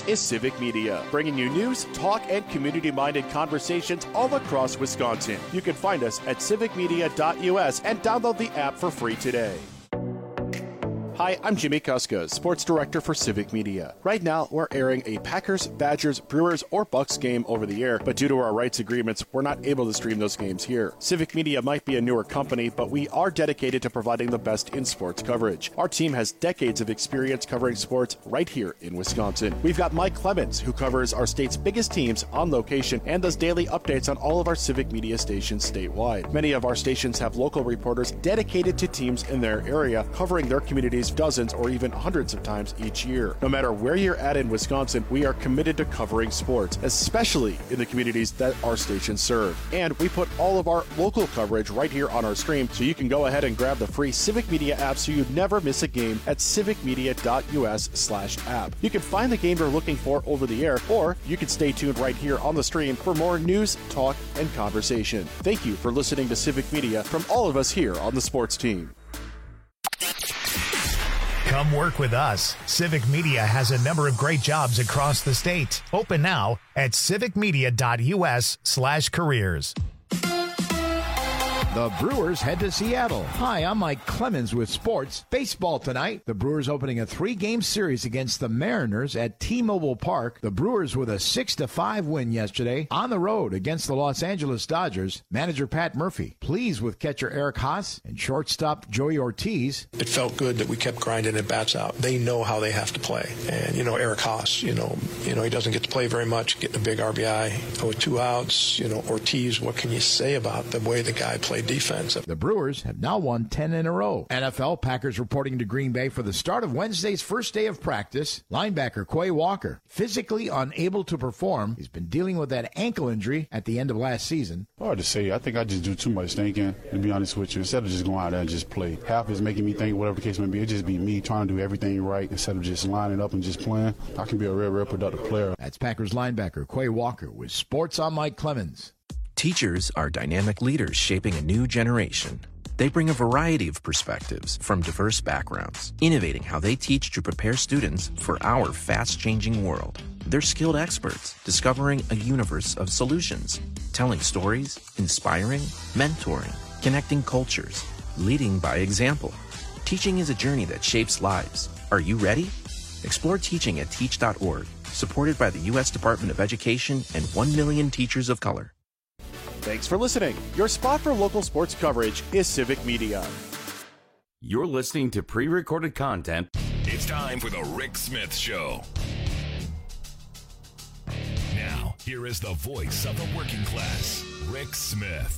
This is Civic Media, bringing you news, talk, and community-minded conversations all across Wisconsin. You can find us at civicmedia.us and download the app for free today. Hi, I'm Jimmy Kuska, Sports Director for Civic Media. Right now, we're airing a Packers, Badgers, Brewers, or Bucks game over the air, but due to our rights agreements, we're not able to stream those games here. Civic Media might be a newer company, but we are dedicated to providing the best in sports coverage. Our team has decades of experience covering sports right here in Wisconsin. We've got Mike Clemens, who covers our state's biggest teams on location and does daily updates on all of our Civic Media stations statewide. Many of our stations have local reporters dedicated to teams in their area, covering their communities dozens or even hundreds of times each year. No matter where you're at in Wisconsin, we are committed to covering sports, especially in the communities that our stations serve. And we put all of our local coverage right here on our stream, so you can go ahead and grab the free Civic Media app so you never miss a game at civicmedia.us/app. You can find the game you're looking for over the air, or you can stay tuned right here on the stream for more news, talk, and conversation. Thank you for listening to Civic Media from all of us here on the sports team. Come work with us. Civic Media has a number of great jobs across the state. Open now at civicmedia.us/careers. The Brewers head to Seattle. Hi, I'm Mike Clemens with sports. Baseball tonight. The Brewers opening a 3-game series against the Mariners at T-Mobile Park. The Brewers with a 6-5 win yesterday on the road against the Los Angeles Dodgers. Manager Pat Murphy pleased with catcher Eric Haas and shortstop Joey Ortiz. It felt good that we kept grinding at bats out. They know how they have to play. And, Eric Haas, he doesn't get to play very much, getting a big RBI with 2 outs. Ortiz, what can you say about the way the guy played defense? The Brewers have now won 10 in a row. NFL Packers reporting to Green Bay for the start of Wednesday's first day of practice. Linebacker Quay Walker, physically unable to perform. He's been dealing with that ankle injury at the end of last season. Hard to say. I think I just do too much thinking, to be honest with you, instead of just going out there and just play. Half is making me think, whatever the case may be, it just be me trying to do everything right instead of just lining up and just playing. I can be a real productive player. That's Packers linebacker Quay Walker with Sports on Mike Clemens. Teachers are dynamic leaders shaping a new generation. They bring a variety of perspectives from diverse backgrounds, innovating how they teach to prepare students for our fast-changing world. They're skilled experts, discovering a universe of solutions, telling stories, inspiring, mentoring, connecting cultures, leading by example. Teaching is a journey that shapes lives. Are you ready? Explore teaching at teach.org, supported by the U.S. Department of Education and 1 million teachers of color. Thanks for listening. Your spot for local sports coverage is Civic Media. You're listening to pre-recorded content. It's time for the Rick Smith Show. Now, here is the voice of the working class, Rick Smith.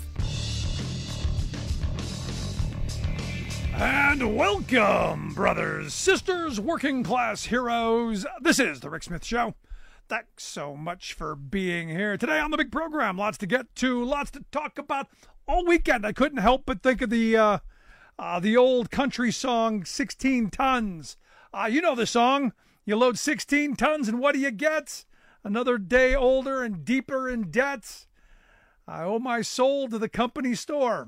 And welcome, brothers, sisters, working class heroes. This is the Rick Smith Show. Thanks so much for being here today on the big program. Lots to get to, lots to talk about all weekend. I couldn't help but think of the old country song, 16 Tons. You know the song. You load 16 tons and what do you get? Another day older and deeper in debt. I owe my soul to the company store.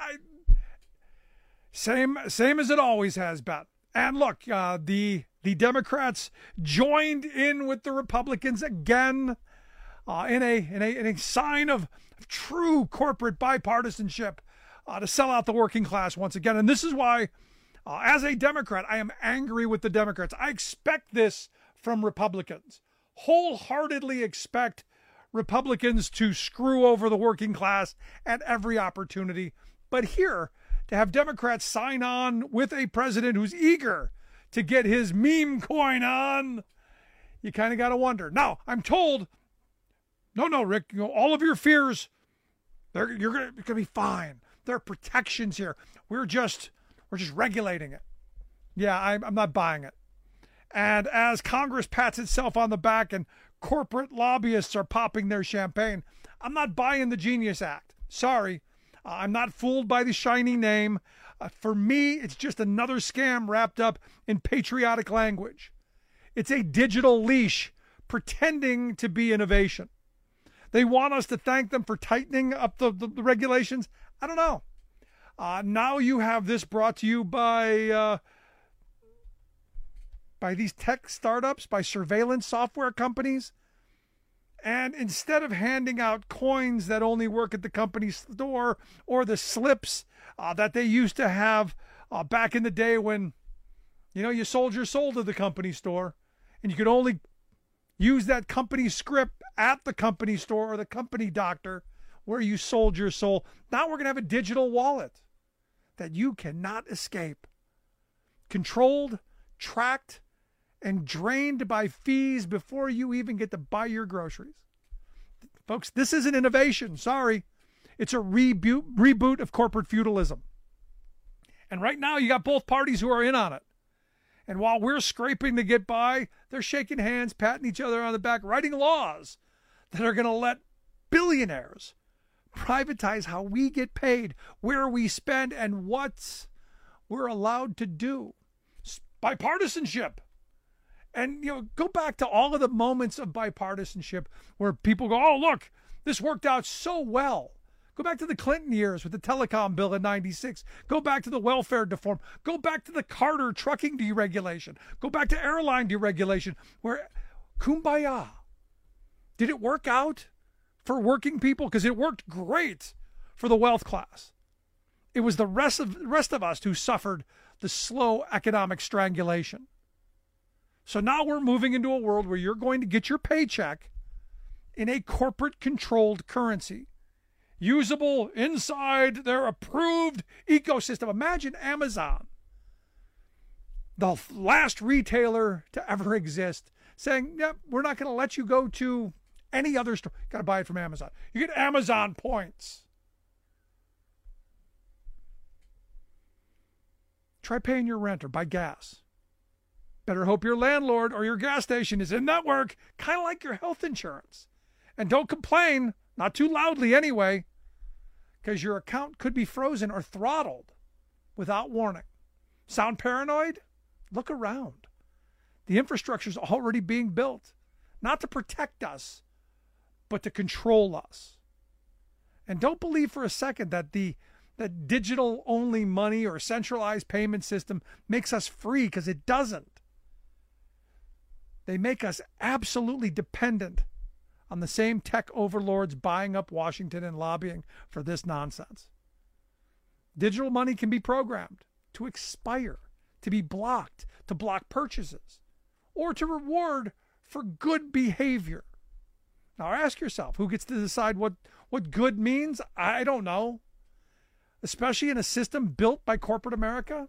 Same as it always has been. And look, the Democrats joined in with the Republicans again in a sign of true corporate bipartisanship to sell out the working class once again. And this is why, as a Democrat, I am angry with the Democrats. I expect this from Republicans. Wholeheartedly expect Republicans to screw over the working class at every opportunity. But here, to have Democrats sign on with a president who's eager to get his meme coin on, you kind of got to wonder. Now, I'm told, no, Rick, all of your fears, you're going to be fine. There are protections here. We're just regulating it. Yeah, I'm not buying it. And as Congress pats itself on the back and corporate lobbyists are popping their champagne, I'm not buying the Genius Act. Sorry. I'm not fooled by the shiny name. For me, it's just another scam wrapped up in patriotic language. It's a digital leash pretending to be innovation. They want us to thank them for tightening up the regulations. I don't know. Now you have this brought to you by by these tech startups, by surveillance software companies. And instead of handing out coins that only work at the company store or the slips that they used to have back in the day when, you sold your soul to the company store and you could only use that company script at the company store or the company doctor where you sold your soul. Now we're going to have a digital wallet that you cannot escape. Controlled, tracked, and drained by fees before you even get to buy your groceries. Folks, this isn't innovation. Sorry. It's a reboot of corporate feudalism. And right now you got both parties who are in on it. And while we're scraping to get by, they're shaking hands, patting each other on the back, writing laws that are going to let billionaires privatize how we get paid, where we spend, and what we're allowed to do. Bipartisanship. And, go back to all of the moments of bipartisanship where people go, oh, look, this worked out so well. Go back to the Clinton years with the telecom bill in 96. Go back to the welfare reform. Go back to the Carter trucking deregulation. Go back to airline deregulation where kumbaya. Did it work out for working people? Because it worked great for the wealth class. It was the rest of us who suffered the slow economic strangulation. So now we're moving into a world where you're going to get your paycheck in a corporate-controlled currency, usable inside their approved ecosystem. Imagine Amazon, the last retailer to ever exist, saying, yep, we're not going to let you go to any other store. Got to buy it from Amazon. You get Amazon points. Try paying your rent or buy gas. Better hope your landlord or your gas station is in network, kind of like your health insurance. And don't complain, not too loudly anyway, because your account could be frozen or throttled without warning. Sound paranoid? Look around. The infrastructure is already being built, not to protect us, but to control us. And don't believe for a second that that digital-only money or centralized payment system makes us free, because it doesn't. They make us absolutely dependent on the same tech overlords buying up Washington and lobbying for this nonsense. Digital money can be programmed to expire, to be blocked, to block purchases, or to reward for good behavior. Now ask yourself, who gets to decide what good means? I don't know. Especially in a system built by corporate America.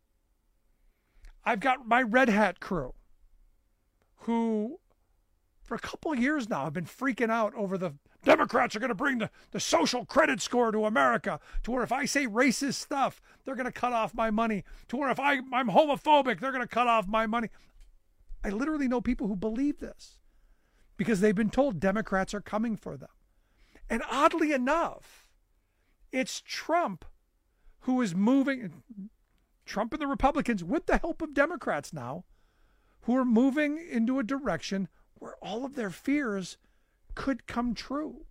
I've got my Red Hat crew, who for a couple of years now have been freaking out over the Democrats are going to bring the social credit score to America, to where if I say racist stuff, they're going to cut off my money, to where if I'm homophobic, they're going to cut off my money. I literally know people who believe this because they've been told Democrats are coming for them. And oddly enough, it's Trump who is moving, Trump and the Republicans, with the help of Democrats now, who are moving into a direction where all of their fears could come true.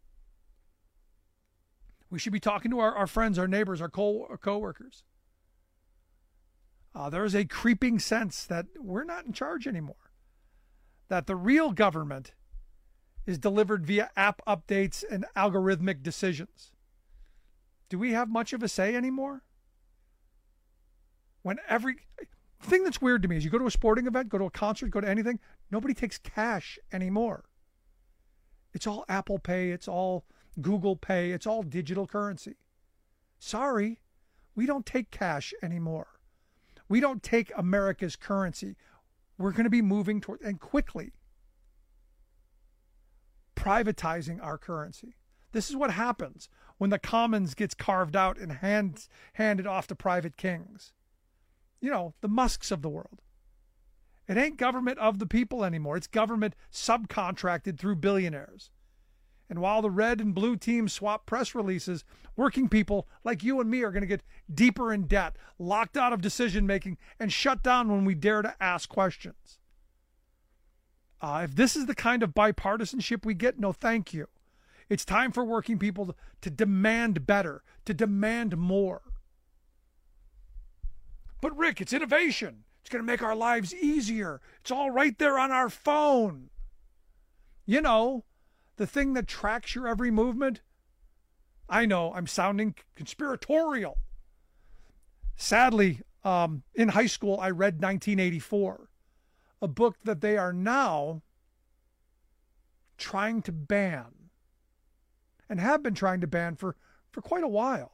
We should be talking to our friends, our neighbors, our co-workers. There is a creeping sense that we're not in charge anymore, that the real government is delivered via app updates and algorithmic decisions. Do we have much of a say anymore? When the thing that's weird to me is you go to a sporting event, go to a concert, go to anything, nobody takes cash anymore. It's all Apple Pay, it's all Google Pay, it's all digital currency. Sorry, we don't take cash anymore. We don't take America's currency. We're going to be moving toward, and quickly, privatizing our currency. This is what happens when the commons gets carved out and handed off to private kings. You know, the Musks of the world. It ain't government of the people anymore. It's government subcontracted through billionaires. And while the red and blue teams swap press releases, working people like you and me are going to get deeper in debt, locked out of decision-making, and shut down when we dare to ask questions. If this is the kind of bipartisanship we get, no thank you. It's time for working people to demand better, to demand more. But Rick, it's innovation. It's going to make our lives easier. It's all right there on our phone. You know, the thing that tracks your every movement. I know, I'm sounding conspiratorial. Sadly, in high school, I read 1984, a book that they are now trying to ban and have been trying to ban for quite a while.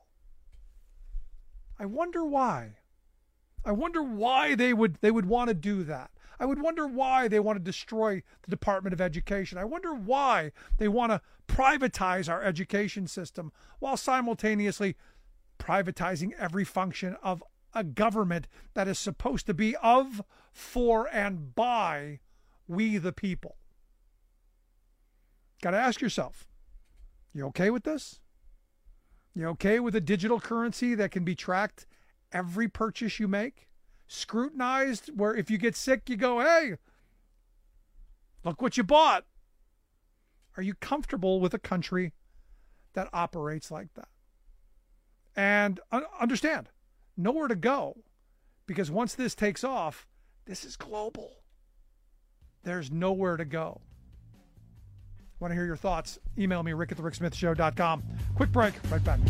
I wonder why. I wonder why they would want to do that. I would wonder why they want to destroy the Department of Education. I wonder why they want to privatize our education system while simultaneously privatizing every function of a government that is supposed to be of, for, and by we the people. Got to ask yourself, you okay with this? You okay with a digital currency that can be tracked every purchase you make? Scrutinized, where if you get sick, you go, hey, look what you bought. Are you comfortable with a country that operates like that? And understand, nowhere to go, because once this takes off, this is global. There's nowhere to go. Want to hear your thoughts? Email me, rick@thericksmithshow.com. Quick break, right back.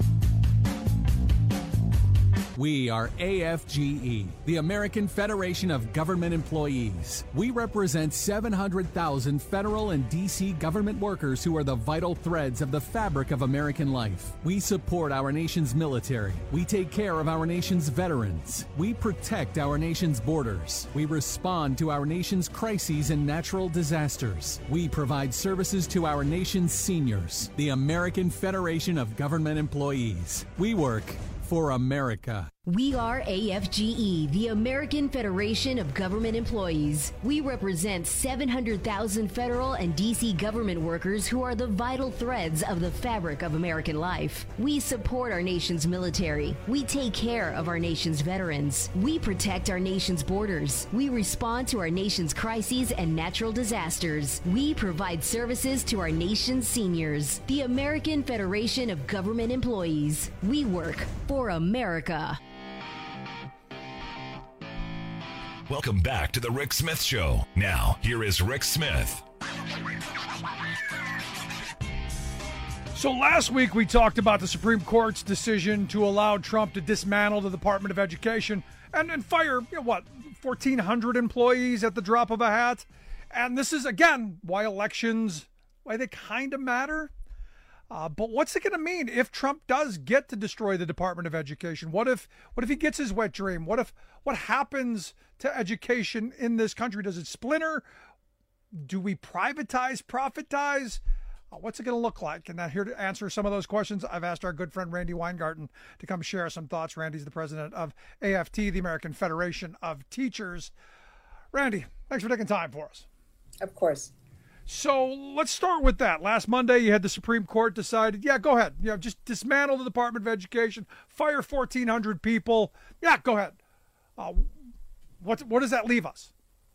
We are AFGE, the American Federation of Government Employees. We represent 700,000 federal and D.C. government workers who are the vital threads of the fabric of American life. We support our nation's military. We take care of our nation's veterans. We protect our nation's borders. We respond to our nation's crises and natural disasters. We provide services to our nation's seniors. The American Federation of Government Employees. We work for America. We are AFGE, the American Federation of Government Employees. We represent 700,000 federal and D.C. government workers who are the vital threads of the fabric of American life. We support our nation's military. We take care of our nation's veterans. We protect our nation's borders. We respond to our nation's crises and natural disasters. We provide services to our nation's seniors. The American Federation of Government Employees. We work for America. Welcome back to the Rick Smith Show. Now, here is Rick Smith. So last week we talked about the Supreme Court's decision to allow Trump to dismantle the Department of Education and fire, 1,400 employees at the drop of a hat. And this is, again, why they kind of matter. But what's it going to mean if Trump does get to destroy the Department of Education? What if he gets his wet dream? What happens to education in this country? Does it splinter? Do we profitize? What's it going to look like? And here to answer some of those questions, I've asked our good friend Randy Weingarten to come share some thoughts. Randy's the president of AFT, the American Federation of Teachers. Randy, thanks for taking time for us. Of course. So let's start with that. Last Monday, you had the Supreme Court decided, go ahead. Just dismantle the Department of Education, fire 1,400 people. Yeah, go ahead. What does that leave us?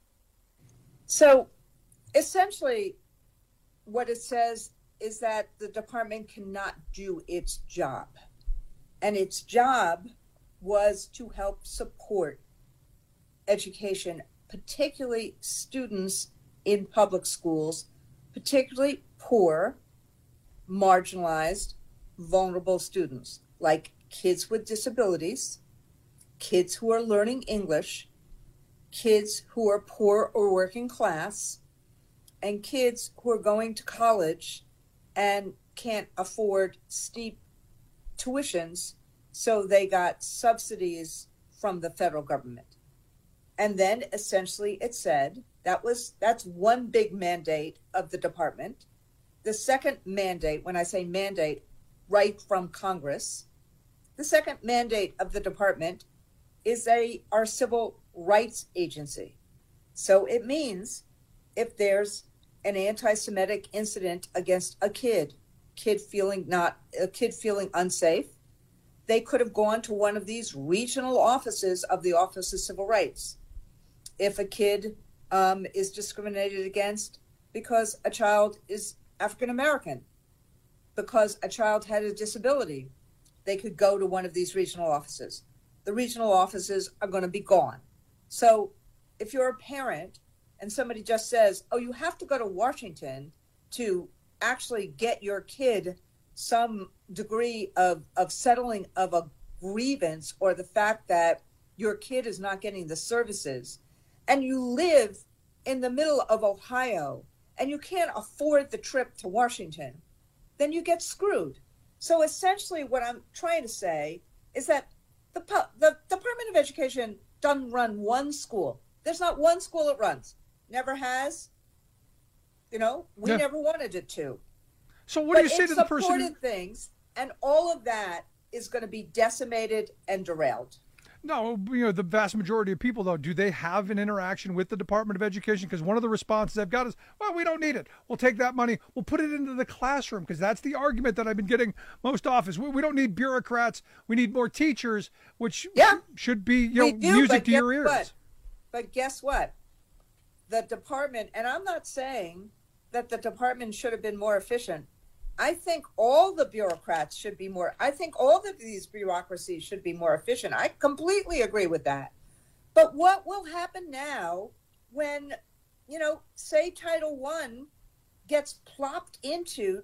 So essentially, what it says is that the department cannot do its job. And its job was to help support education, particularly students in public schools, particularly poor, marginalized, vulnerable students, like kids with disabilities, kids who are learning English, kids who are poor or working class, and kids who are going to college and can't afford steep tuitions, so they got subsidies from the federal government. And then essentially it said, that's one big mandate of the department. The second mandate, when I say mandate, right from Congress, the second mandate of the department is our civil rights agency. So it means if there's an anti-Semitic incident against a kid feeling unsafe, they could have gone to one of these regional offices of the Office of Civil Rights. If a kid is discriminated against because a child is African American, because a child had a disability, they could go to one of these regional offices. The regional offices are going to be gone. So if you're a parent and somebody just says, oh, you have to go to Washington to actually get your kid some degree of settling of a grievance or the fact that your kid is not getting the services, and you live in the middle of Ohio and you can't afford the trip to Washington, then you get screwed. So essentially what I'm trying to say is that the Department of Education doesn't run one school. There's not one school it runs. Never has. We never wanted it to. So what do you say to the person? It supported things, and all of that is going to be decimated and derailed. No, the vast majority of people, though, do they have an interaction with the Department of Education? Because one of the responses I've got is, well, we don't need it. We'll take that money. We'll put it into the classroom, because that's the argument that I've been getting most often. We don't need bureaucrats. We need more teachers, which should be music to your ears. But guess what? The department, and I'm not saying that the department should have been more efficient. I think all the bureaucrats should be more. I think all of these bureaucracies should be more efficient. I completely agree with that. But what will happen now when, say Title I gets plopped into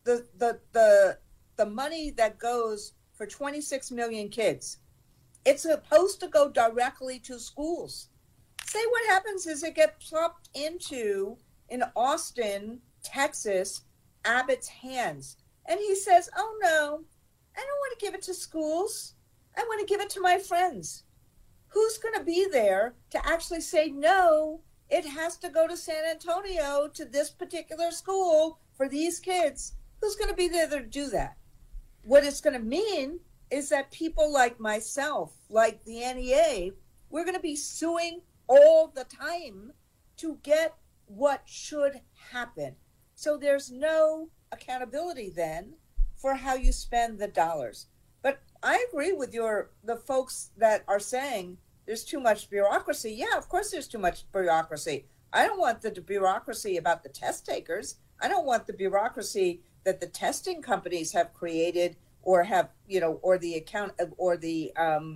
the money that goes for 26 million kids? It's supposed to go directly to schools. Say what happens is it gets plopped into, in Austin, Texas, Abbott's hands. And he says, oh no, I don't want to give it to schools. I want to give it to my friends. Who's going to be there to actually say, no, it has to go to San Antonio, to this particular school for these kids? Who's going to be there to do that? What it's going to mean is that people like myself, like the NEA, we're going to be suing all the time to get what should happen. So there's no accountability then for how you spend the dollars. But I agree with the folks that are saying there's too much bureaucracy. Yeah, of course there's too much bureaucracy. I don't want the bureaucracy about the test takers. I don't want the bureaucracy that the testing companies have created or have, or the account or the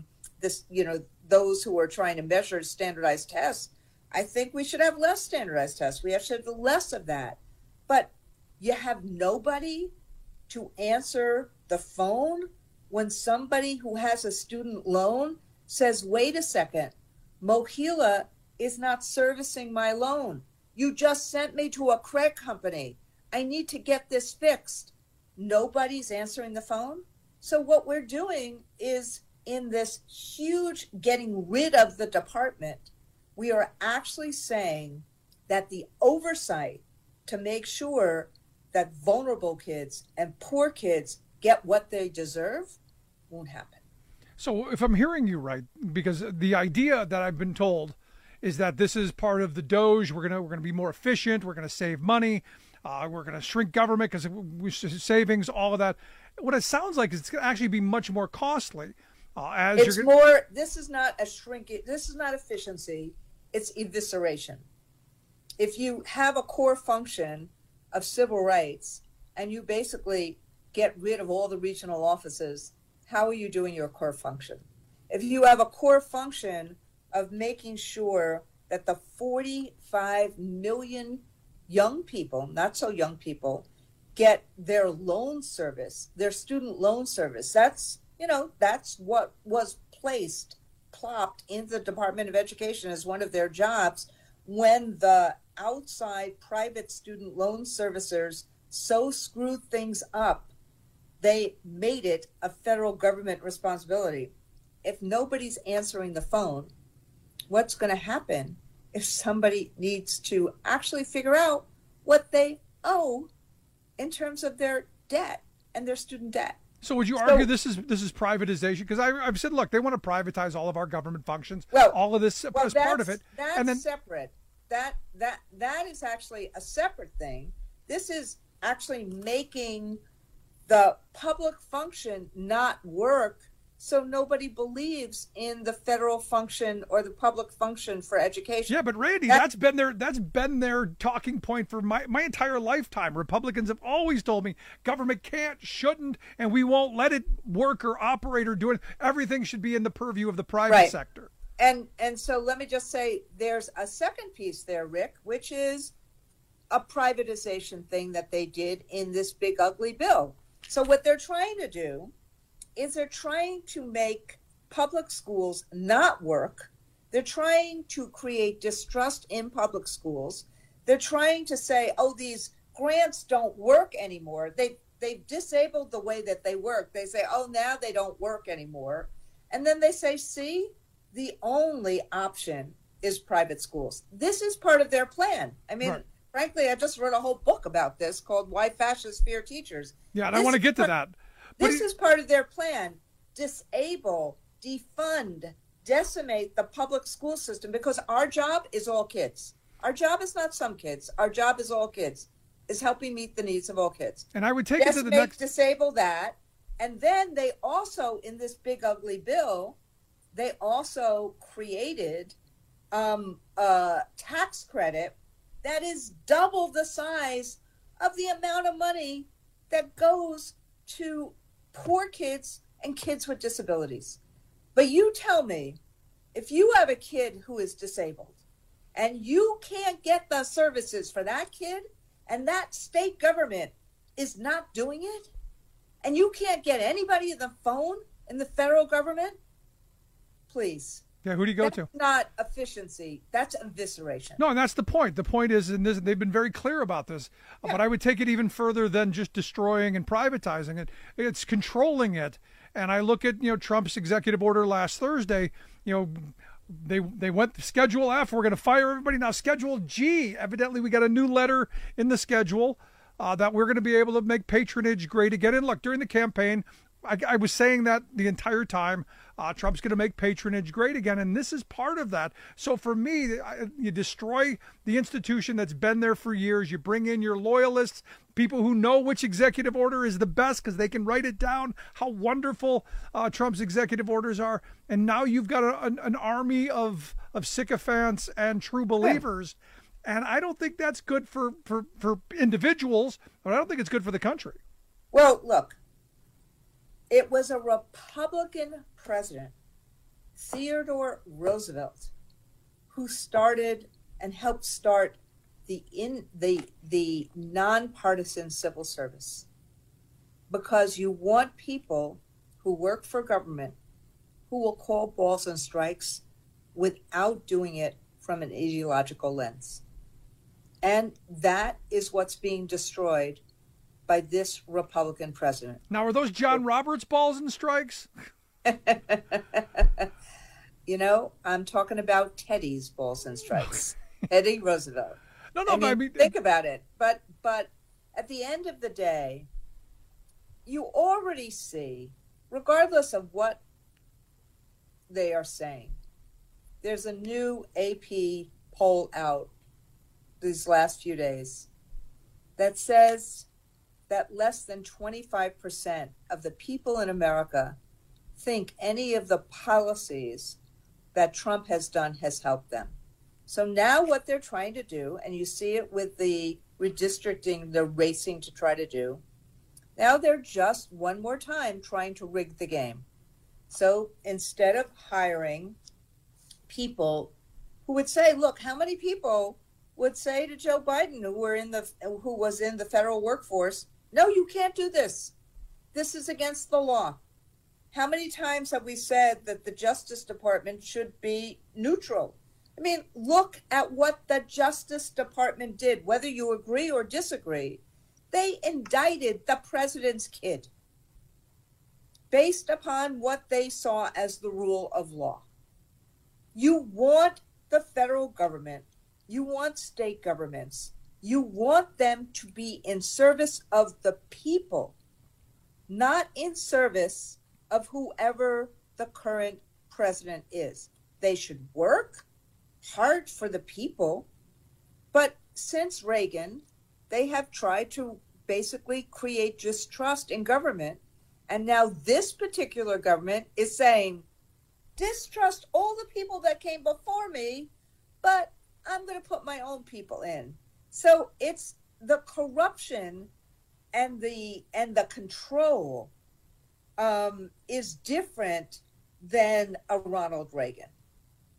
those who are trying to measure standardized tests. I think we should have less standardized tests. We should have less of that. But you have nobody to answer the phone when somebody who has a student loan says, wait a second, Mohila is not servicing my loan. You just sent me to a credit company. I need to get this fixed. Nobody's answering the phone. So what we're doing is, in this huge getting rid of the department, we are actually saying that the oversight to make sure that vulnerable kids and poor kids get what they deserve won't happen. So if I'm hearing you right, because the idea that I've been told is that this is part of the DOGE, we're gonna be more efficient, we're gonna save money, we're gonna shrink government because savings, all of that. What it sounds like is it's gonna actually be much more costly. This is not a shrinking. This is not efficiency. It's evisceration. If you have a core function of civil rights and you basically get rid of all the regional offices, how are you doing your core function? If you have a core function of making sure that the 45 million young people, not so young people, get their loan service, their student loan service, that's what was plopped into the Department of Education as one of their jobs when the outside private student loan servicers so screwed things up, they made it a federal government responsibility. If nobody's answering the phone, what's going to happen if somebody needs to actually figure out what they owe in terms of their debt and their student debt? So would you argue this is privatization? Because I've said, look, they want to privatize all of our government functions. All of this is part of it. That's separate. That is actually a separate thing. This is actually making the public function not work, so nobody believes in the federal function or the public function for education. Yeah, but Randy, that's been their talking point for my entire lifetime. Republicans have always told me government can't, shouldn't, and we won't let it work or operate or do it. Everything should be in the purview of the private sector. And so let me just say there's a second piece there, Rick, which is a privatization thing that they did in this big ugly bill. So what they're trying to do is they're trying to make public schools not work. They're trying to create distrust in public schools. They're trying to say, oh, these grants don't work anymore. They've disabled the way that they work. They say, oh, now they don't work anymore. And then they say, see, the only option is private schools. This is part of their plan. I mean, frankly, I just wrote a whole book about this called Why Fascists Fear Teachers. Yeah, and I want to get to that. This is part of their plan. Disable, defund, decimate the public school system, because our job is all kids. Our job is not some kids. Our job is all kids, is helping meet the needs of all kids. And I would take it to the next... Disable that. And then they also, in this big ugly bill, they also created a tax credit that is double the size of the amount of money that goes to poor kids and kids with disabilities. But you tell me, if you have a kid who is disabled and you can't get the services for that kid, and that state government is not doing it, and you can't get anybody on the phone in the federal government, please. Yeah, who do you go to? That's not efficiency. That's evisceration. No, and that's the point. The point is, and they've been very clear about this, but I would take it even further than just destroying and privatizing it. It's controlling it. And I look at, Trump's executive order last Thursday, they went to Schedule F. We're going to fire everybody. Now, Schedule G, evidently we got a new letter in the schedule that we're going to be able to make patronage great again. And look, during the campaign, I was saying that the entire time, Trump's going to make patronage great again, and this is part of that. So for me, you destroy the institution that's been there for years. You bring in your loyalists, people who know which executive order is the best because they can write it down, how wonderful Trump's executive orders are. And now you've got an army of sycophants and true believers. And I don't think that's good for individuals, but I don't think it's good for the country. Well, look. It was a Republican president, Theodore Roosevelt, who started and helped start the nonpartisan civil service, because you want people who work for government who will call balls and strikes without doing it from an ideological lens. And that is what's being destroyed by this Republican president. Now, are those John Roberts balls and strikes? I'm talking about Teddy's balls and strikes. Teddy Roosevelt. No, I mean, think about it. But at the end of the day, you already see, regardless of what they are saying, there's a new AP poll out these last few days that says that less than 25% of the people in America think any of the policies that Trump has done has helped them. So now what they're trying to do, and you see it with the redistricting, the racing to try to do, now they're just one more time trying to rig the game. So instead of hiring people who would say, look, how many people would say to Joe Biden, who was in the federal workforce, no, you can't do this. This is against the law. How many times have we said that the Justice Department should be neutral? I mean, look at what the Justice Department did, whether you agree or disagree. They indicted the president's kid based upon what they saw as the rule of law. You want the federal government, you want state governments, you want them to be in service of the people, not in service of whoever the current president is. They should work hard for the people, but since Reagan, they have tried to basically create distrust in government, and now this particular government is saying, distrust all the people that came before me, but I'm going to put my own people in. So it's the corruption and the control is different than a Ronald Reagan.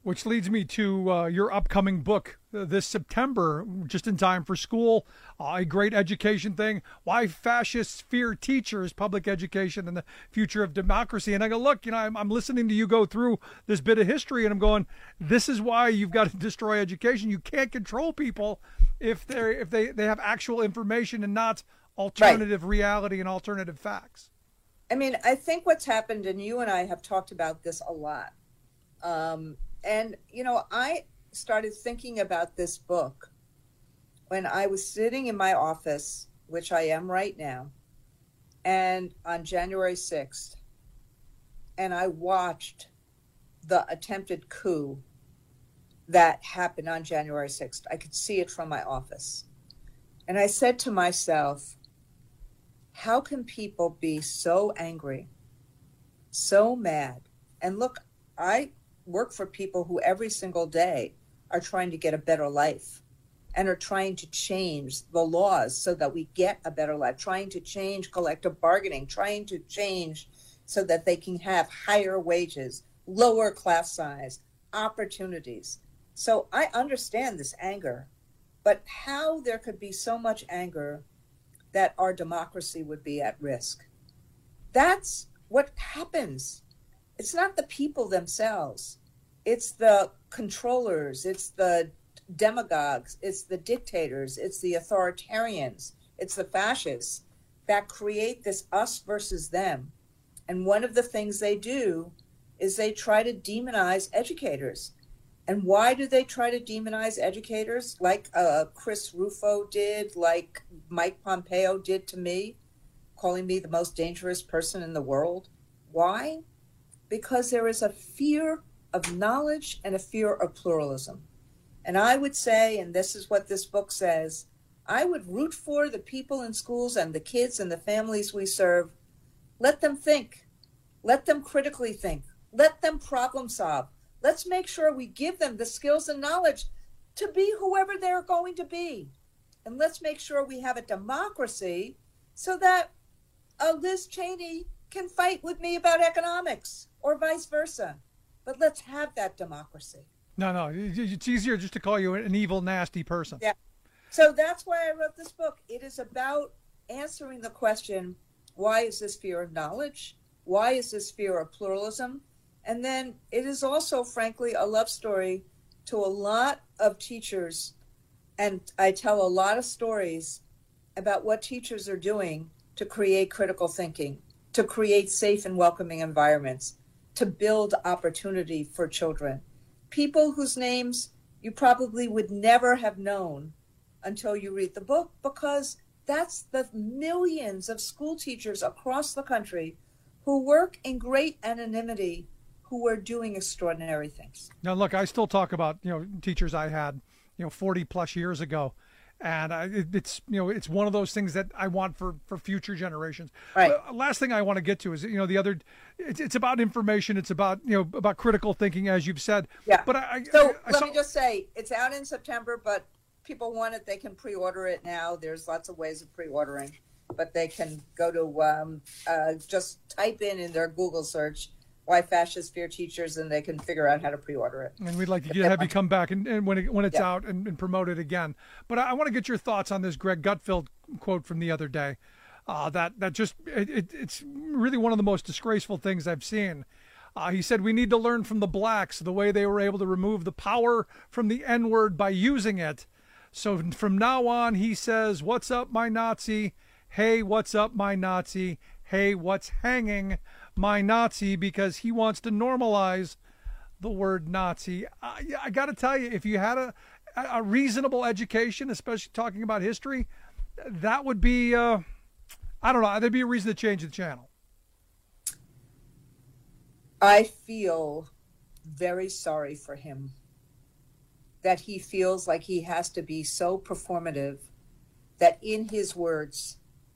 Which leads me to your upcoming book this September, just in time for school, a great education thing, Why Fascists Fear Teachers, Public Education and the Future of Democracy. And I go, look, I'm listening to you go through this bit of history, and I'm going, this is why you've got to destroy education. You can't control people if they have actual information and not alternative reality and alternative facts. I mean, I think what's happened, and you and I have talked about this a lot, and, I started thinking about this book when I was sitting in my office, which I am right now, and on January 6th, and I watched the attempted coup that happened on January 6th. I could see it from my office. And I said to myself, how can people be so angry, so mad? And look, I work for people who every single day are trying to get a better life and are trying to change the laws so that we get a better life, trying to change collective bargaining, trying to change so that they can have higher wages, lower class size, opportunities. So I understand this anger, but how there could be so much anger that our democracy would be at risk. That's what happens. It's not the people themselves. It's the controllers, it's the demagogues, it's the dictators, it's the authoritarians, it's the fascists that create this us versus them. And one of the things they do is they try to demonize educators. And why do they try to demonize educators like Chris Rufo did, like Mike Pompeo did to me, calling me the most dangerous person in the world? Why? Because there is a fear of knowledge and a fear of pluralism. And I would say, and this is what this book says, I would root for the people in schools and the kids and the families we serve. Let them think. Let them critically think. Let them problem solve. Let's make sure we give them the skills and knowledge to be whoever they're going to be. And let's make sure we have a democracy so that Liz Cheney can fight with me about economics or vice versa. But let's have that democracy. No, it's easier just to call you an evil, nasty person. Yeah. So that's why I wrote this book. It is about answering the question, why is this fear of knowledge? Why is this fear of pluralism? And then it is also, frankly, a love story to a lot of teachers. And I tell a lot of stories about what teachers are doing to create critical thinking, to create safe and welcoming environments, to build opportunity for children. People whose names you probably would never have known until you read the book, because that's the millions of school teachers across the country who work in great anonymity, who are doing extraordinary things. Now, look, I still talk about, teachers I had, 40 plus years ago. And it's one of those things that I want for future generations. Right. Last thing I want to get to is, it's about information. It's about, about critical thinking, as you've said. Yeah. But let me just say, it's out in September, but people want it. They can pre-order it now. There's lots of ways of pre-ordering, but they can go to just type in their Google search, Why Fascists Fear Teachers, and they can figure out how to pre-order it. And we'd like to have you come back and when it's out and promote it again. But I want to get your thoughts on this Greg Gutfeld quote from the other day. It's really one of the most disgraceful things I've seen. He said, we need to learn from the blacks the way they were able to remove the power from the N-word by using it. So from now on, he says, what's up, my Nazi? Hey, what's up, my Nazi? Hey, what's hanging, my Nazi? Because he wants to normalize the word Nazi. I got to tell you, if you had a reasonable education, especially talking about history, that would be, I don't know, there'd be a reason to change the channel. I feel very sorry for him that he feels like he has to be so performative that in his words,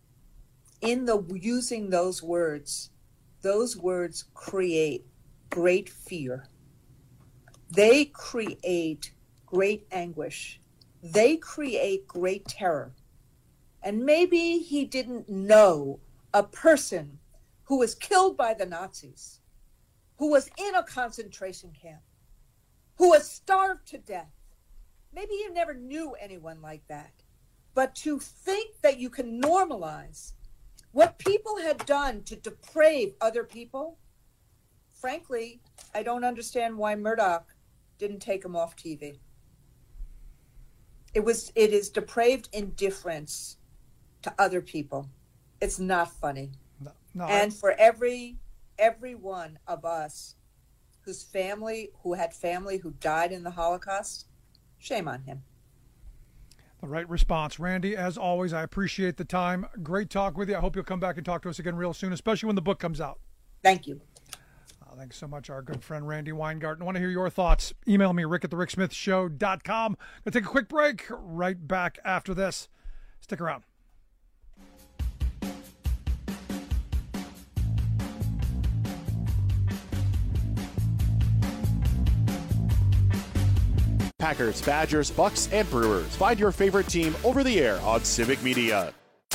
using those words create great fear. They create great anguish. They create great terror. And maybe he didn't know a person who was killed by the Nazis, who was in a concentration camp, who was starved to death. Maybe you never knew anyone like that. But to think that you can normalize what people had done to deprave other people, frankly, I don't understand why Murdoch didn't take him off TV. It is depraved indifference to other people. It's not funny. No. And for every one of us who had family who died in the Holocaust, shame on him. The right response. Randi, as always, I appreciate the time. Great talk with you. I hope you'll come back and talk to us again real soon, especially when the book comes out. Thank you. Thanks so much, our good friend Randi Weingarten. I want to hear your thoughts. Email me, rick@thericksmithshow.com. Going to take a quick break. Right back after this. Stick around. Packers, Badgers, Bucks, and Brewers. Find your favorite team over the air on Civic Media.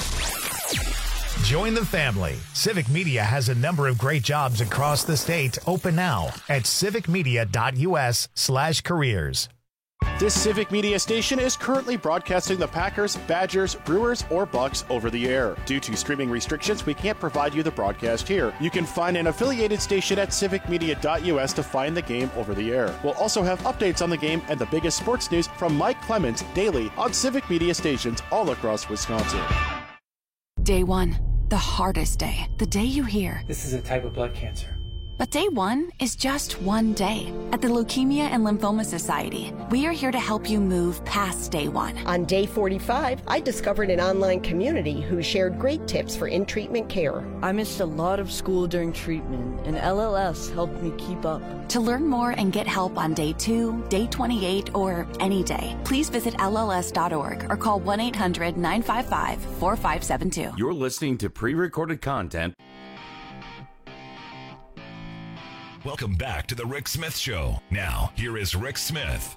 Join the family. Civic Media has a number of great jobs across the state open now at civicmedia.us/careers. This Civic Media station is currently broadcasting the Packers, Badgers, Brewers, or Bucks over the air. Due to streaming restrictions, we can't provide you the broadcast here. You can find an affiliated station at civicmedia.us to find the game over the air. We'll also have updates on the game and the biggest sports news from Mike Clemens daily on Civic Media stations all across Wisconsin. Day one, the hardest day. The day you hear, "This is a type of blood cancer." But day one is just one day. At the Leukemia and Lymphoma Society, we are here to help you move past day one. On day 45, I discovered an online community who shared great tips for in-treatment care. I missed a lot of school during treatment, and LLS helped me keep up. To learn more and get help on day 2, day 28, or any day, please visit LLS.org or call 1-800-955-4572. You're listening to pre-recorded content. Welcome back to the Rick Smith Show. Now, here is Rick Smith.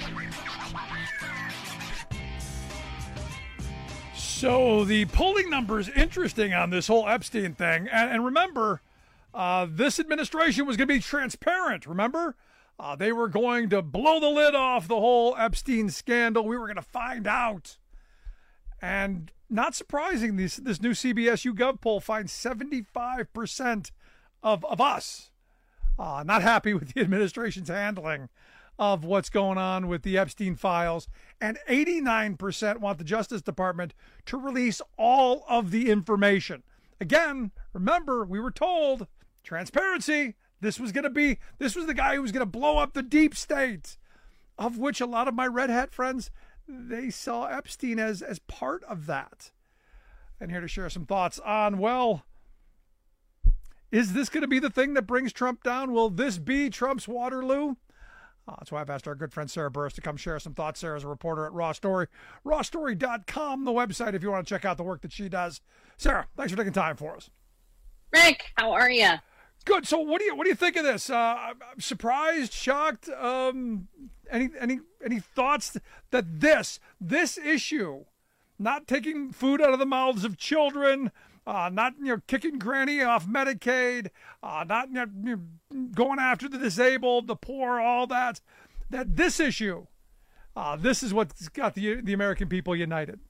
So the polling numbers interesting on this whole Epstein thing. And remember, this administration was going to be transparent, remember? They were going to blow the lid off the whole Epstein scandal. We were going to find out. And not surprising, this new CBS YouGov poll finds 75% of us not happy with the administration's handling of what's going on with the Epstein files, and 89% want the Justice Department to release all of the information. Again, remember, we were told transparency. This was the guy who was going to blow up the deep state, of which a lot of my red hat friends, they saw Epstein as part of that. And here to share some thoughts on, well, is this going to be the thing that brings Trump down? Will this be Trump's Waterloo? That's why I've asked our good friend Sarah Burris to come share some thoughts. Sarah's a reporter at Raw Story. RawStory.com, the website, if you want to check out the work that she does. Sarah, thanks for taking time for us. Rick, how are you? Good. So what do you think of this? Surprised, shocked? Any thoughts that this issue, not taking food out of the mouths of children, not kicking granny off Medicaid, not going after the disabled, the poor, all that this issue, this is what's got the American people united.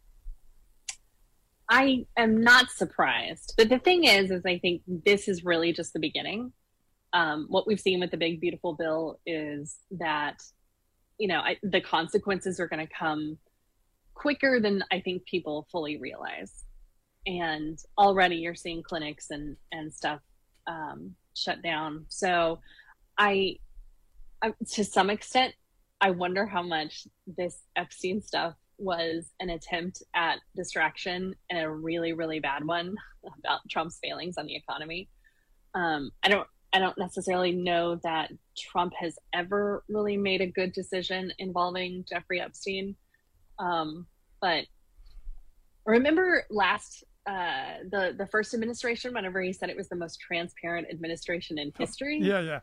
I am not surprised, but the thing is I think this is really just the beginning. What we've seen with the Big Beautiful Bill is that the consequences are going to come quicker than I think people fully realize. And already you're seeing clinics and stuff shut down. So I to some extent, I wonder how much this Epstein stuff was an attempt at distraction, and a really, really bad one about Trump's failings on the economy. I don't necessarily know that Trump has ever really made a good decision involving Jeffrey Epstein. But remember the first administration, whenever he said it was the most transparent administration in history? Yeah.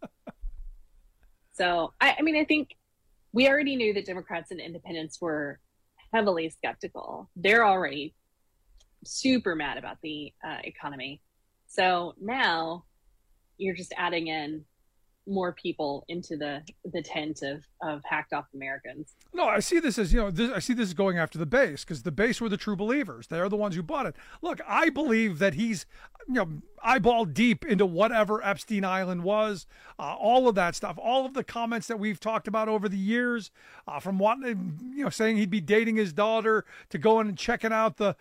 So, I think we already knew that Democrats and independents were heavily skeptical. They're already super mad about the economy. So now you're just adding in more people into the tent of hacked off Americans. No, I see this as, I see this as going after the base, because the base were the true believers. They're the ones who bought it. Look, I believe that he's, eyeball deep into whatever Epstein Island was, all of that stuff, all of the comments that we've talked about over the years, from wanting, saying he'd be dating his daughter to going and checking out the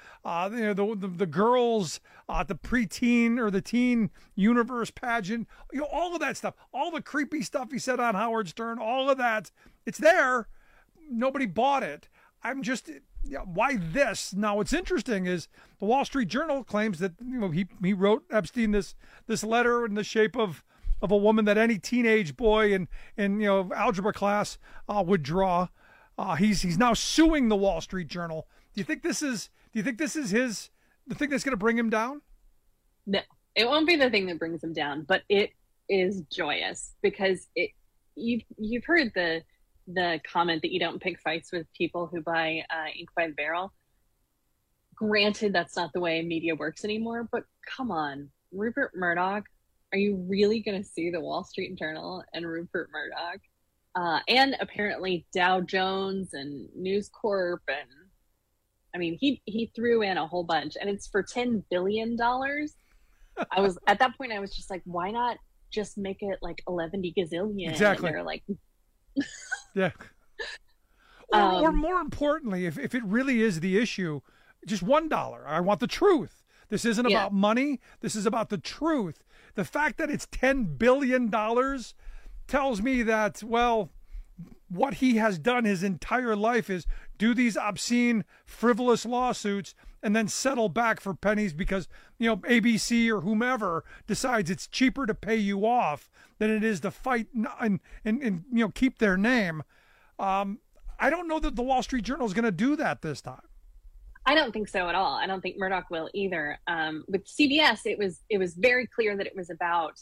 girls at the preteen or the teen universe pageant, all of that stuff, all the creepy stuff he said on Howard Stern, all of that, it's there. Nobody bought it. I'm just, why this? Now, what's interesting is the Wall Street Journal claims that he wrote Epstein this letter in the shape of a woman that any teenage boy in algebra class would draw. He's now suing the Wall Street Journal. Do you think this is the thing that's going to bring him down? No, it won't be the thing that brings him down, but it is joyous because you've heard the comment that you don't pick fights with people who buy ink by the barrel. Granted, that's not the way media works anymore, but come on, Rupert Murdoch, are you really going to sue the Wall Street Journal and Rupert Murdoch? And apparently Dow Jones and News Corp, and I mean, he threw in a whole bunch, and it's for $10 billion. At that point, I was just like, why not just make it like 11 gazillion? Exactly. And they're like, yeah. Or more importantly, if it really is the issue, just $1. I want the truth. This isn't about money. This is about the truth. The fact that it's $10 billion tells me that, well, what he has done his entire life is do these obscene, frivolous lawsuits and then settle back for pennies because, ABC or whomever decides it's cheaper to pay you off than it is to fight and keep their name. I don't know that the Wall Street Journal is going to do that this time. I don't think so at all. I don't think Murdoch will either. With CBS, it was very clear that it was about,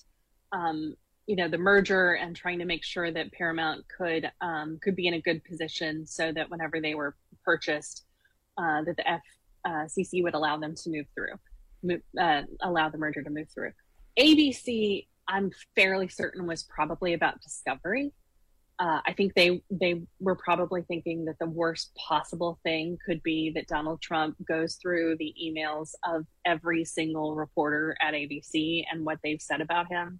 the merger and trying to make sure that Paramount could be in a good position so that whenever they were purchased, that the FCC would allow them to allow the merger to move through. ABC, I'm fairly certain, was probably about Discovery. I think they were probably thinking that the worst possible thing could be that Donald Trump goes through the emails of every single reporter at ABC and what they've said about him.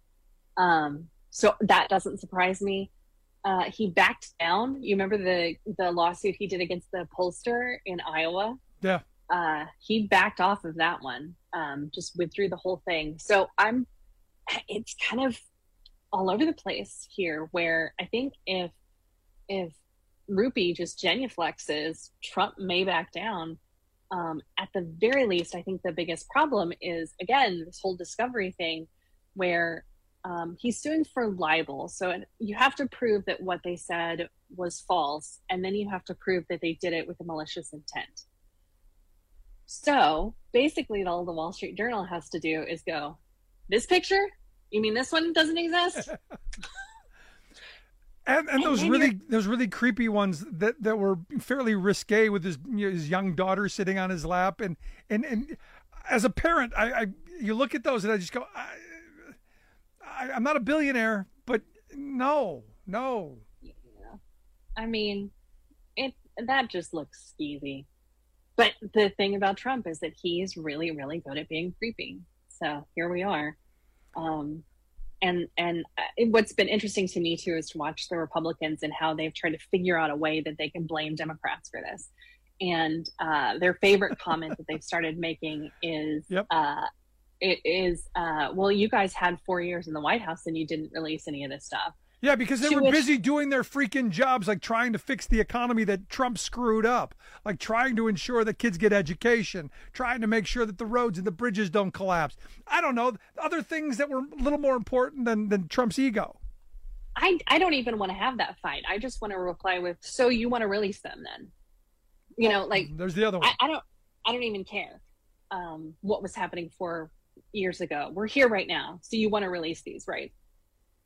So that doesn't surprise me. He backed down. You remember the lawsuit he did against the pollster in Iowa? Yeah. He backed off of that one, just withdrew the whole thing. So it's kind of all over the place here, where I think if Rupee just genuflexes, Trump may back down. At the very least, I think the biggest problem is, again, this whole Discovery thing where he's suing for libel. So you have to prove that what they said was false, and then you have to prove that they did it with a malicious intent. So basically all the Wall Street Journal has to do is go, this picture? You mean this one doesn't exist? and those really creepy ones that were fairly risque with his young daughter sitting on his lap, and as a parent, you look at those and I just go, I'm not a billionaire, but no. Yeah. I mean, that just looks skeezy. But the thing about Trump is that he's really, really good at being creepy. So here we are. And what's been interesting to me too is to watch the Republicans and how they've tried to figure out a way that they can blame Democrats for this. And their favorite comment that they've started making is, well, you guys had 4 years in the White House and you didn't release any of this stuff. Yeah, because they were busy doing their freaking jobs, like trying to fix the economy that Trump screwed up, like trying to ensure that kids get education, trying to make sure that the roads and the bridges don't collapse. I don't know, other things that were a little more important than Trump's ego. I don't even want to have that fight. I just want to reply with, so you want to release them then? There's the other one. I don't even care what was happening 4 years ago. We're here right now, so you want to release these, right?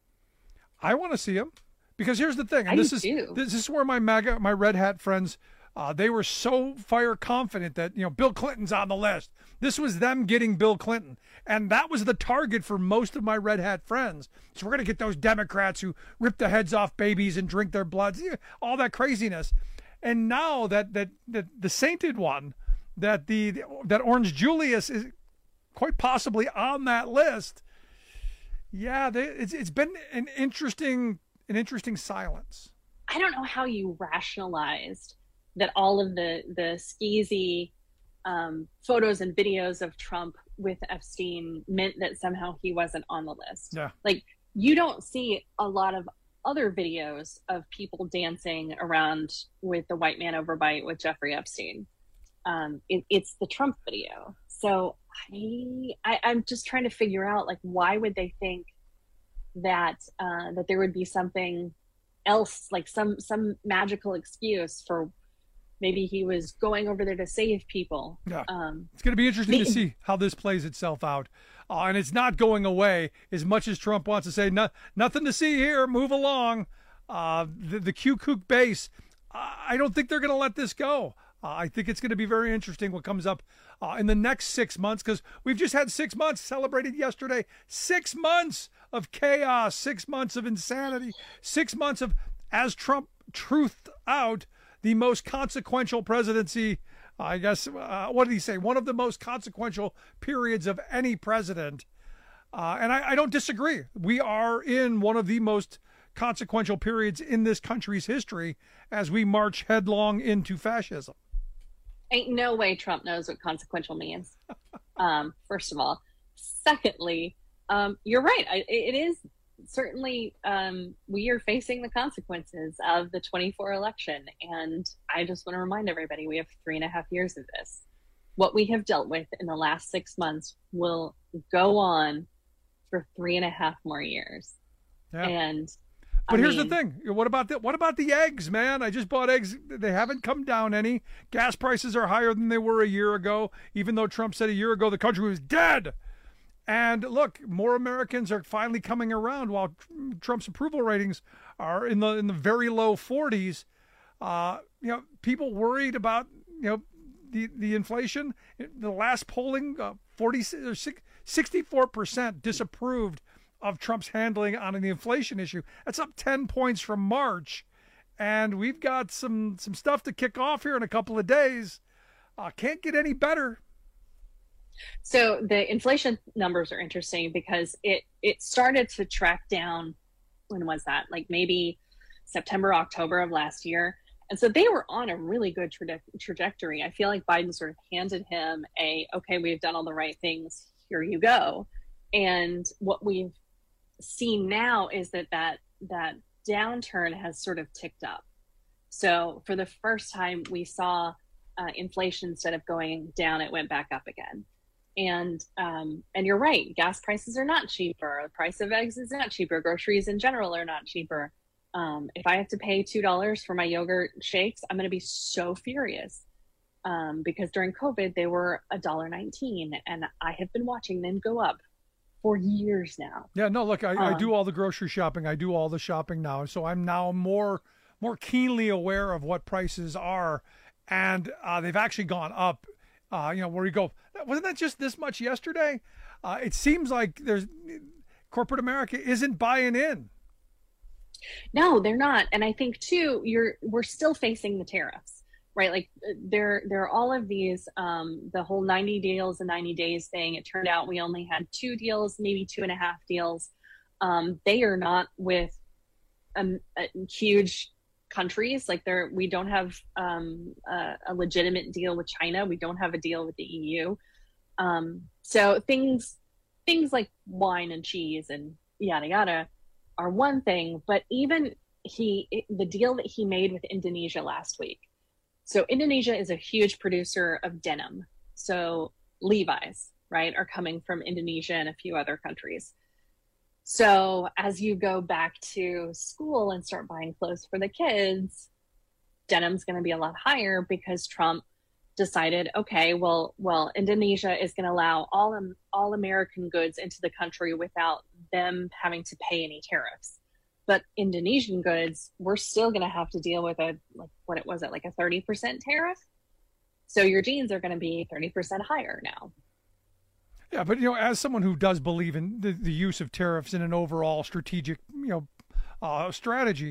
I want to see them, because here's the thing, and this is where my Red Hat friends They were so fire confident that, Bill Clinton's on the list. This was them getting Bill Clinton. And that was the target for most of my red hat friends. So we're going to get those Democrats who rip the heads off babies and drink their blood, all that craziness. And now that the sainted one, that Orange Julius is quite possibly on that list. Yeah, it's been an interesting silence. I don't know how you rationalized that all of the skeezy photos and videos of Trump with Epstein meant that somehow he wasn't on the list. Yeah. Like, you don't see a lot of other videos of people dancing around with the white man overbite with Jeffrey Epstein. It's the Trump video. So I'm just trying to figure out, like, why would they think that there would be something else, like some magical excuse for maybe he was going over there to save people. Yeah. It's going to be interesting to see how this plays itself out. And it's not going away as much as Trump wants to say, nothing to see here, move along. The Q-Kook base, I don't think they're going to let this go. I think it's going to be very interesting what comes up in the next 6 months, because we've just had 6 months celebrated yesterday. 6 months of chaos, 6 months of insanity, 6 months of, as Trump truthed out, the most consequential presidency, I guess, what did he say? One of the most consequential periods of any president. And I don't disagree. We are in one of the most consequential periods in this country's history as we march headlong into fascism. Ain't no way Trump knows what consequential means. First of all. Secondly, you're right. It is certainly, we are facing the consequences of the 24 election. And I just want to remind everybody, we have 3.5 years of this. What we have dealt with in the last 6 months will go on for 3.5 more years. Yeah. And but here's the thing. What about the eggs, man? I just bought eggs. They haven't come down any. Gas prices are higher than they were a year ago, even though Trump said a year ago the country was dead. And look, more Americans are finally coming around while Trump's approval ratings are in the very low 40s. People worried about, the inflation. The last polling, 64% disapproved of Trump's handling on the inflation issue. That's up 10 points from March. And we've got some stuff to kick off here in a couple of days. Can't get any better. So the inflation numbers are interesting because it started to track down. When was that? Like maybe September, October of last year. And so they were on a really good trajectory. I feel like Biden sort of handed him okay, we've done all the right things. Here you go. And what we've seen now is that downturn has sort of ticked up. So for the first time, we saw inflation, instead of going down, it went back up again. And you're right, gas prices are not cheaper. The price of eggs is not cheaper. Groceries in general are not cheaper. If I have to pay $2 for my yogurt shakes, I'm going to be so furious because during COVID, they were $1.19, and I have been watching them go up for years now. Yeah, no, look, I do all the grocery shopping. I do all the shopping now. So I'm now more keenly aware of what prices are. And they've actually gone up, where you go, wasn't that just this much yesterday? It seems like corporate America isn't buying in. No, they're not. And I think too, we're still facing the tariffs, right? Like there are all of these, the whole 90 deals and 90 days thing. It turned out we only had 2 deals, maybe 2.5 deals. They are not with huge countries. Like we don't have a legitimate deal with China. We don't have a deal with the EU. So things like wine and cheese and yada yada are one thing, but even the deal that he made with Indonesia last week. So Indonesia is a huge producer of denim. So Levi's, right, are coming from Indonesia and a few other countries. So as you go back to school and start buying clothes for the kids, denim's going to be a lot higher because Trump decided, okay, well, Indonesia is going to allow all American goods into the country without them having to pay any tariffs. But Indonesian goods, we're still going to have to deal with a 30% tariff. So your jeans are going to be 30% higher now. Yeah, but as someone who does believe in the use of tariffs in an overall strategic strategy,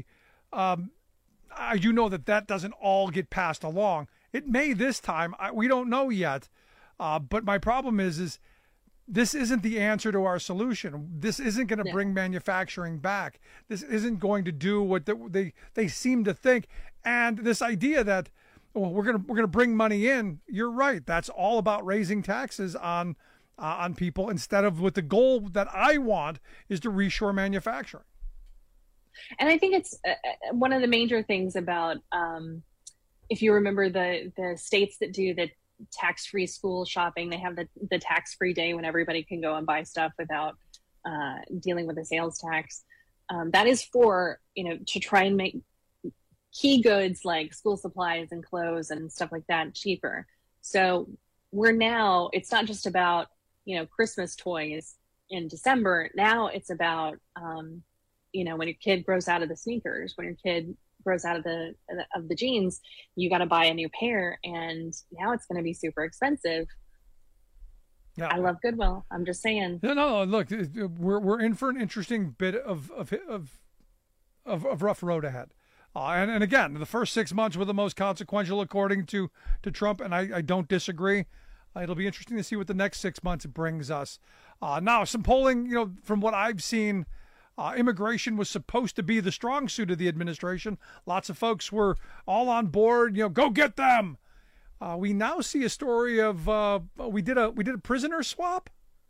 I do know that doesn't all get passed along. It may this time. We don't know yet. But my problem is this isn't the answer to our solution. This isn't going to bring manufacturing back. This isn't going to do what they seem to think. And this idea that we're going to bring money in. You're right. That's all about raising taxes on people instead of what the goal that I want is to reshore manufacturing. And I think it's one of the major things about, if you remember the states that do the tax-free school shopping, they have the tax-free day when everybody can go and buy stuff without dealing with the sales tax. That is for, to try and make key goods like school supplies and clothes and stuff like that cheaper. So it's not just about, Christmas toys in December. Now it's about, when your kid grows out of the sneakers, when your kid grows out of the jeans, you got to buy a new pair, and now it's going to be super expensive. Yeah. I love Goodwill. I'm just saying. No. Look, we're in for an interesting bit of rough road ahead. And again, the first 6 months were the most consequential, according to Trump, and I don't disagree. It'll be interesting to see what the next 6 months brings us. Now, some polling, from what I've seen, immigration was supposed to be the strong suit of the administration. Lots of folks were all on board. Go get them. We now see a story of we did a prisoner swap.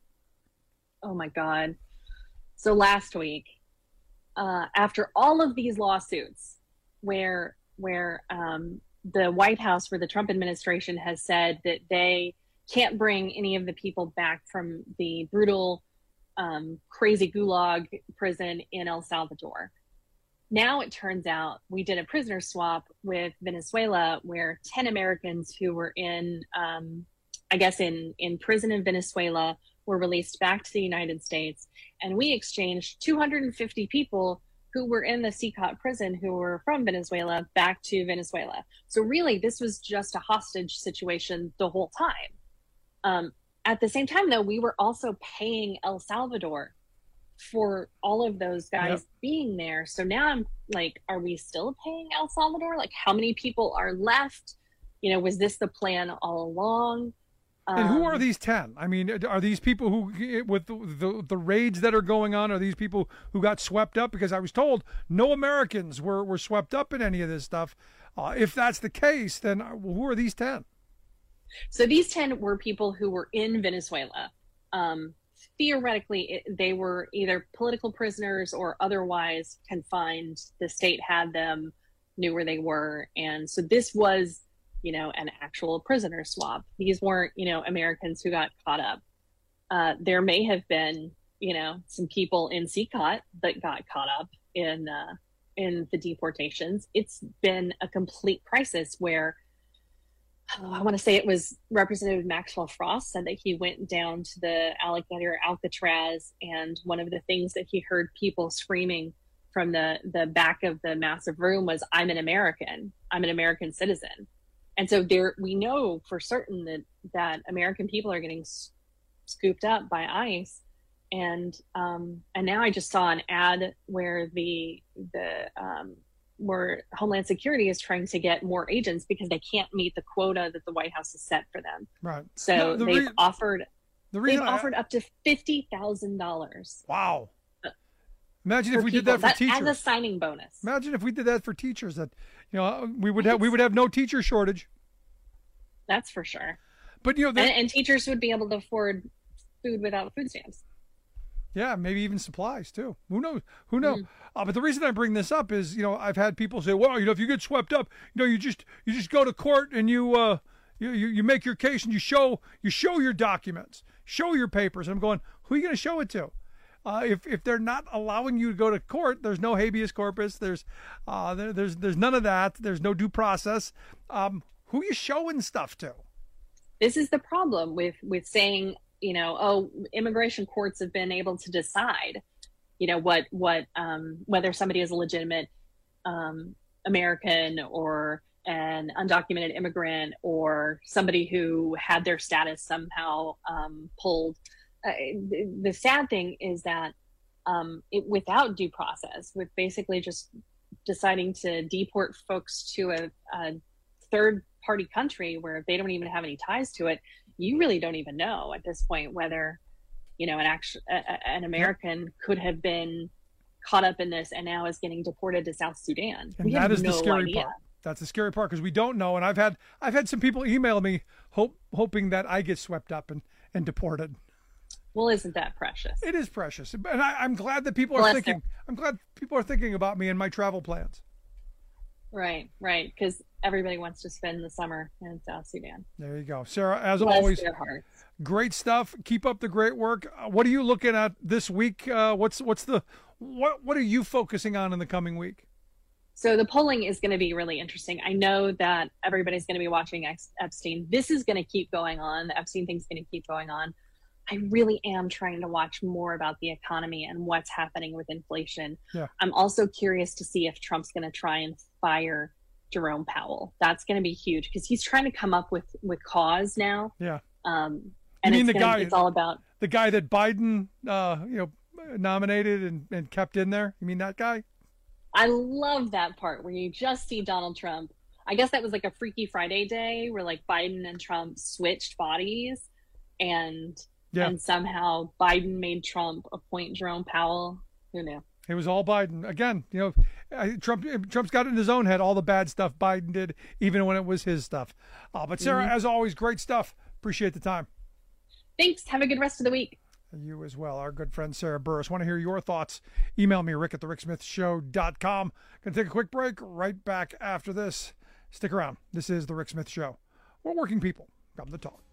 Oh my God! So last week, after all of these lawsuits, where the White House, where the Trump administration has said that they can't bring any of the people back from the brutal, crazy gulag prison in El Salvador. Now it turns out we did a prisoner swap with Venezuela, where 10 Americans who were in prison in Venezuela were released back to the United States. And we exchanged 250 people who were in the CCOT prison who were from Venezuela back to Venezuela. So really, this was just a hostage situation the whole time. At the same time, though, we were also paying El Salvador for all of those guys being there. So now I'm like, are we still paying El Salvador? Like, how many people are left? Was this the plan all along? And who are these 10? I mean, are these people who, with the raids that are going on, are these people who got swept up? Because I was told no Americans were swept up in any of this stuff. If that's the case, then who are these 10? So these 10 were people who were in Venezuela. Theoretically, they were either political prisoners or otherwise confined. The state had them, knew where they were. And so this was, an actual prisoner swap. These weren't, Americans who got caught up. There may have been, some people in CCOT that got caught up in the deportations. It's been a complete crisis where I want to say it was Representative Maxwell Frost said that he went down to the alligator Alcatraz, and one of the things that he heard people screaming from the back of the massive room was, I'm an American citizen. And so we know for certain that American people are getting scooped up by ICE. And now I just saw an ad where where Homeland Security is trying to get more agents because they can't meet the quota that the White House has set for them. Right. So they've offered up to $50,000. Wow. Imagine if we did that for teachers as a signing bonus. Imagine if we did that for teachers. That we would have no teacher shortage. That's for sure. But and teachers would be able to afford food without food stamps. Yeah, maybe even supplies too. Who knows? But the reason I bring this up is, I've had people say, well, if you get swept up, you just go to court and you make your case and you show your documents, show your papers. And I'm going, who are you going to show it to? If they're not allowing you to go to court, there's no habeas corpus. There's none of that. There's no due process. Who are you showing stuff to? This is the problem with saying, immigration courts have been able to decide. whether somebody is a legitimate American or an undocumented immigrant or somebody who had their status somehow pulled. The sad thing is that without due process, with basically just deciding to deport folks to a third-party country where they don't even have any ties to it, you really don't even know at this point whether, an American could have been caught up in this and now is getting deported to South Sudan. And that is the scary part. That's the scary part because we don't know. And I've had some people email me hoping that I get swept up and deported. Well, isn't that precious? It is precious, and I'm glad that people are thinking. I'm glad people are thinking about me and my travel plans. Right, because everybody wants to spend the summer in South Sudan. There you go, Sarah. As always, great stuff. Keep up the great work. What are you looking at this week? What are you focusing on in the coming week? So the polling is going to be really interesting. I know that everybody's going to be watching Epstein. This is going to keep going on. The Epstein thing's going to keep going on. I really am trying to watch more about the economy and what's happening with inflation. Yeah. I'm also curious to see if Trump's going to try and fire Jerome Powell. That's going to be huge because he's trying to come up with cause now. Yeah. And it's all about the guy that Biden, nominated and kept in there. You mean that guy? I love that part where you just see Donald Trump. I guess that was like a Freaky Friday day where like Biden and Trump switched bodies and somehow Biden made Trump appoint Jerome Powell. Who knew? It was all Biden. Again, Trump's got it in his own head, all the bad stuff Biden did, even when it was his stuff. But Sarah, as always, great stuff. Appreciate the time. Thanks. Have a good rest of the week. You as well. Our good friend Sarah Burris. Want to hear your thoughts? Email me, rick@thericksmithshow.com. Going to take a quick break. Right back after this. Stick around. This is The Rick Smith Show. We're working people. Come to talk.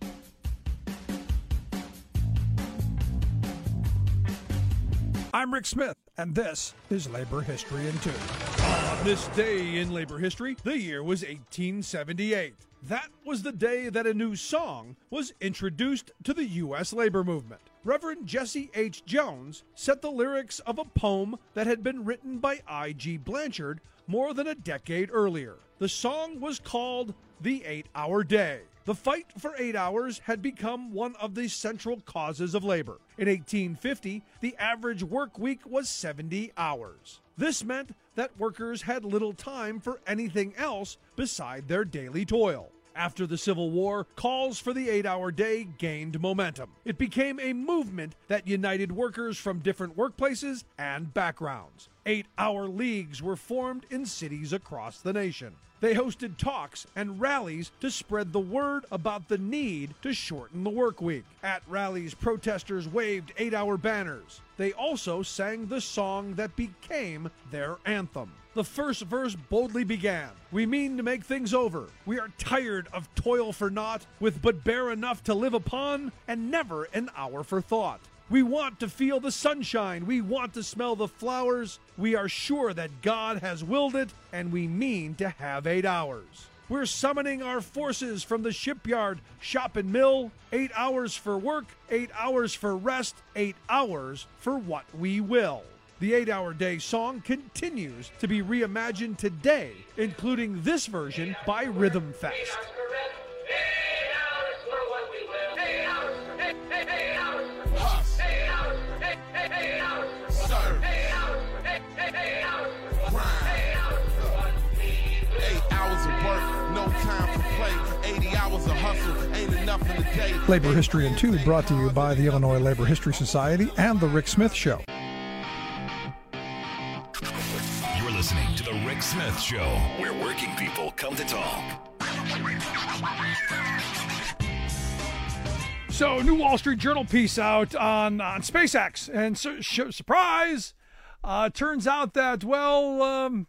I'm Rick Smith, and this is Labor History in 2. On this day in labor history, the year was 1878. That was the day that a new song was introduced to the U.S. labor movement. Reverend Jesse H. Jones set the lyrics of a poem that had been written by I.G. Blanchard more than a decade earlier. The song was called The 8-Hour Day. The fight for 8 hours had become one of the central causes of labor. In 1850, the average work week was 70 hours. This meant that workers had little time for anything else beside their daily toil. After the Civil War, calls for the 8-hour day gained momentum. It became a movement that united workers from different workplaces and backgrounds. 8-hour leagues were formed in cities across the nation. They hosted talks and rallies to spread the word about the need to shorten the work week. At rallies, protesters waved 8-hour banners. They also sang the song that became their anthem. The first verse boldly began. We mean to make things over. We are tired of toil for naught, with but bare enough to live upon, and never an hour for thought. We want to feel the sunshine. We want to smell the flowers. We are sure that God has willed it, and we mean to have 8 hours. We're summoning our forces from the shipyard, shop, and mill. 8 hours for work, 8 hours for rest, 8 hours for what we will. The 8-Hour Day song continues to be reimagined today, including this version by Rhythm Fest. Labor History in 2 brought to you by the Illinois Labor History Society and The Rick Smith Show. You're listening to The Rick Smith Show, where working people come to talk. So, new Wall Street Journal piece out on SpaceX. And surprise, turns out that, while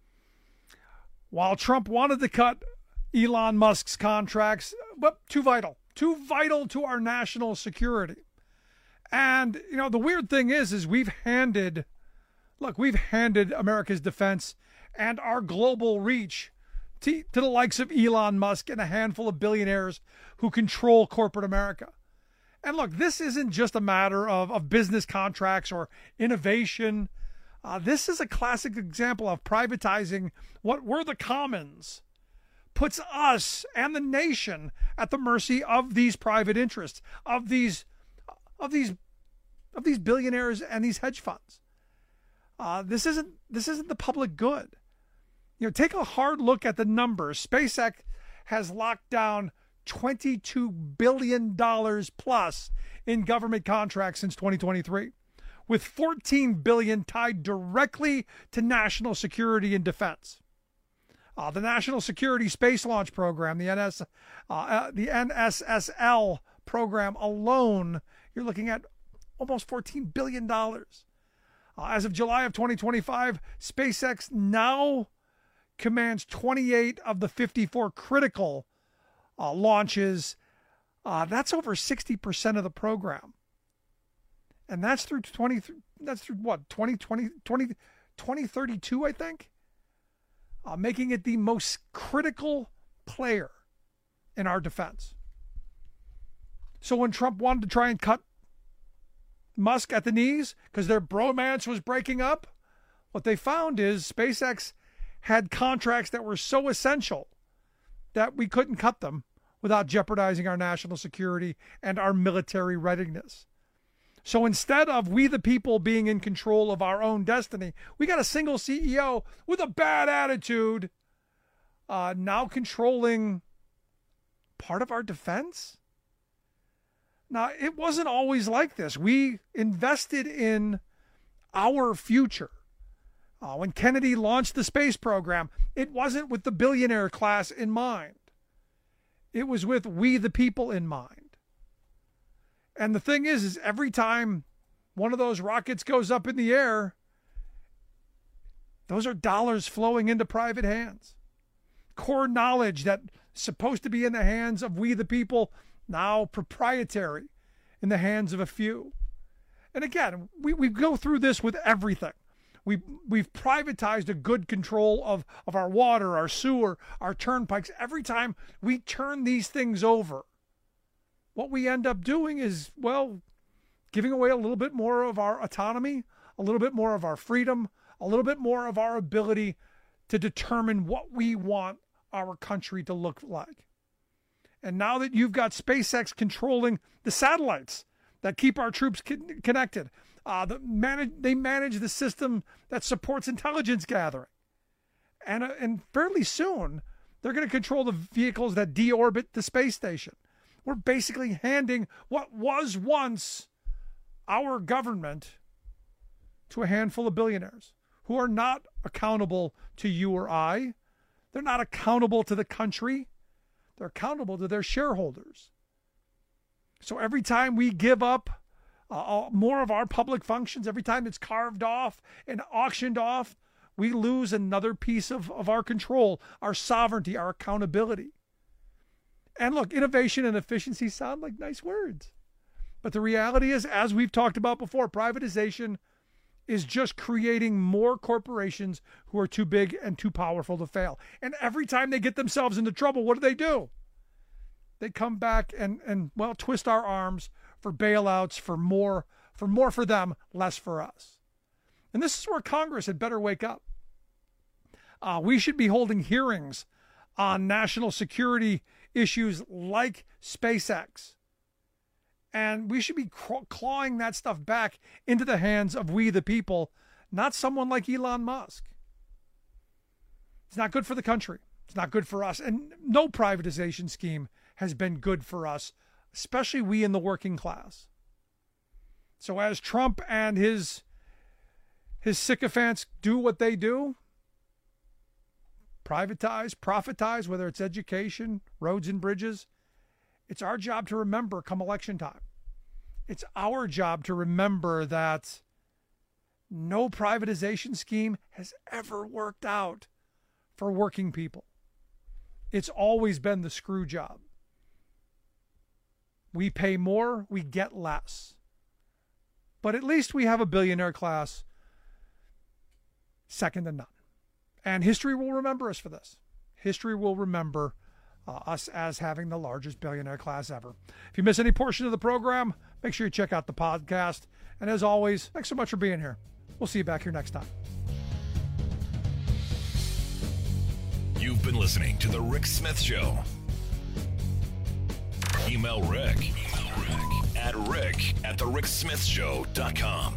Trump wanted to cut Elon Musk's contracts, but too vital to our national security. And, the weird thing is we've handed America's defense and our global reach to the likes of Elon Musk and a handful of billionaires who control corporate America. And look, this isn't just a matter of business contracts or innovation. This is a classic example of privatizing what were the commons, puts us and the nation at the mercy of these private interests, of these billionaires and these hedge funds. This isn't the public good. Take a hard look at the numbers. SpaceX has locked down $22 billion plus in government contracts since 2023, with $14 billion tied directly to national security and defense. The National Security Space Launch Program, the NSSL program alone, you're looking at almost $14 billion. As of July of 2025, SpaceX now commands 28 of the 54 critical launches. That's over 60% of the program. And that's through 2032, I think, making it the most critical player in our defense. So when Trump wanted to try and cut Musk at the knees because their bromance was breaking up, what they found is SpaceX had contracts that were so essential that we couldn't cut them without jeopardizing our national security and our military readiness. So instead of we the people being in control of our own destiny, we got a single CEO with a bad attitude now controlling part of our defense. Now, it wasn't always like this. We invested in our future. When Kennedy launched the space program, it wasn't with the billionaire class in mind. It was with we the people in mind. And the thing is every time one of those rockets goes up in the air, those are dollars flowing into private hands. Core knowledge that's supposed to be in the hands of we the people, now proprietary in the hands of a few. And again, we go through this with everything. We've privatized a good control of our water, our sewer, our turnpikes. Every time we turn these things over, what we end up doing is, well, giving away a little bit more of our autonomy, a little bit more of our freedom, a little bit more of our ability to determine what we want our country to look like. And now that you've got SpaceX controlling the satellites that keep our troops connected, they manage the system that supports intelligence gathering. And fairly soon, they're going to control the vehicles that deorbit the space station. We're basically handing what was once our government to a handful of billionaires who are not accountable to you or I. They're not accountable to the country. They're accountable to their shareholders. So every time we give up more of our public functions, every time it's carved off and auctioned off, we lose another piece of our control, our sovereignty, our accountability. And look, innovation and efficiency sound like nice words. But the reality is, as we've talked about before, privatization is just creating more corporations who are too big and too powerful to fail. And every time they get themselves into trouble, what do? They come back and twist our arms for bailouts, for more for them, less for us. And this is where Congress had better wake up. We should be holding hearings on national security issues like SpaceX. And we should be clawing that stuff back into the hands of we the people, not someone like Elon Musk. It's not good for the country. It's not good for us. And no privatization scheme has been good for us, especially we in the working class. So as Trump and his sycophants do what they do, privatize, profitize, whether it's education, roads and bridges, it's our job to remember come election time. It's our job to remember that no privatization scheme has ever worked out for working people. It's always been the screw job. We pay more, we get less. But at least we have a billionaire class second to none. And history will remember us for this. History will remember us as having the largest billionaire class ever. If you miss any portion of the program, make sure you check out the podcast. And as always, thanks so much for being here. We'll see you back here next time. You've been listening to The Rick Smith Show. Email Rick at rick@thericksmithshow.com.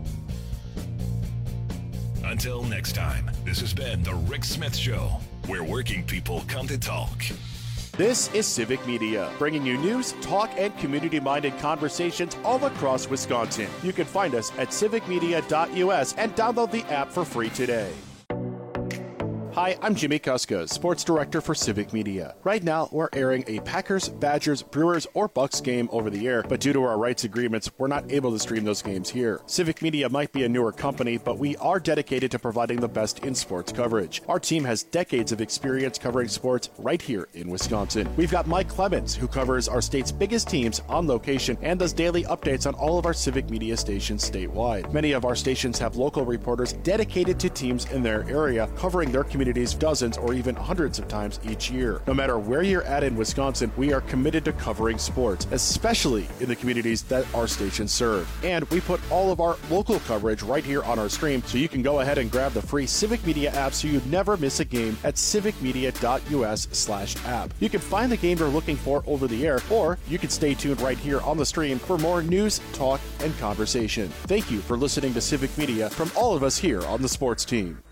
Until next time, this has been The Rick Smith Show, where working people come to talk. This is Civic Media, bringing you news, talk, and community-minded conversations all across Wisconsin. You can find us at civicmedia.us and download the app for free today. Hi, I'm Jimmy Kuska, Sports Director for Civic Media. Right now, we're airing a Packers, Badgers, Brewers, or Bucks game over the air, but due to our rights agreements, we're not able to stream those games here. Civic Media might be a newer company, but we are dedicated to providing the best in sports coverage. Our team has decades of experience covering sports right here in Wisconsin. We've got Mike Clemens, who covers our state's biggest teams on location and does daily updates on all of our Civic Media stations statewide. Many of our stations have local reporters dedicated to teams in their area, covering their communities dozens or even hundreds of times each year. No matter where you're at in Wisconsin, we are committed to covering sports, especially in the communities that our stations serve. And we put all of our local coverage right here on our stream, so you can go ahead and grab the free Civic Media app so you never miss a game at civicmedia.us/app. You can find the game you're looking for over the air, or you can stay tuned right here on the stream for more news, talk, and conversation. Thank you for listening to Civic Media from all of us here on the sports team.